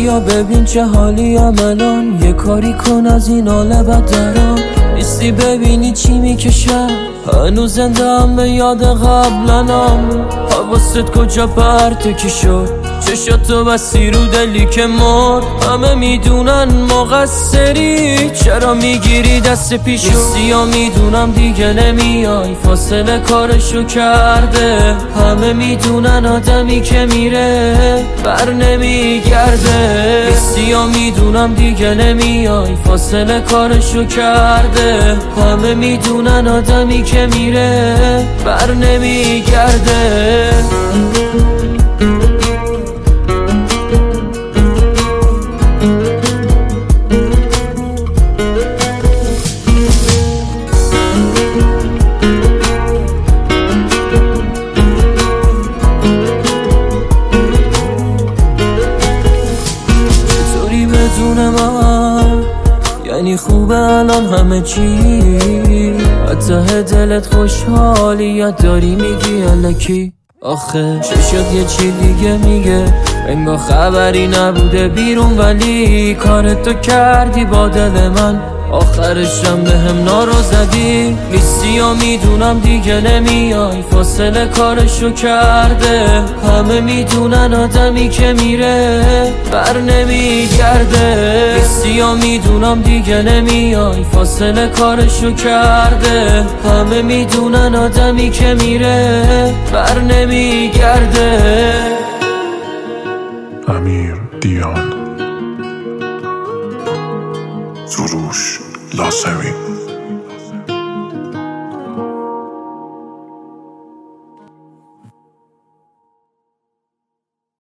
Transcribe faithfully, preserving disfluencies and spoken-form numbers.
بیا ببین چه حالی ام الان، یه کاری کن از این حال بد درام. نیستی ببینی چی میکشم، هنوز زنده ام به یاد قبلنام. حواست کجا پرتکی شد، چشاتو بستی رو دلی که مرد. همه میدونن مقصری، چرا میگیری دست پیشو؟ نیستی یا میدونم دیگه نمیای، فاصله کارشو کرده. همه میدونن آدمی که میره بر نمیگرده. نیستی یا میدونم دیگه نمیای، فاصله کارشو کرده. همه میدونن آدمی که میره بر نمیگرده. بدون من یعنی خوبه الان همه چی، ته دلت خوشحالی یا داری میگی الکی؟ آخه چشات یه چی دیگه میگه، انگار خبری نبوده بیرون، ولی کارتو کردی با دل من. آخرشم به هم نارو زدی. نیستی یا میدونم دیگه نمیای، فاصله کارشو کرده. همه میدونن آدمی که میره بر نمیگرده. نیستی یا میدونم دیگه نمیای، فاصله کارشو کرده. همه میدونن آدمی که میره بر نمیگرده. امیر دیان، سروش لاسمی.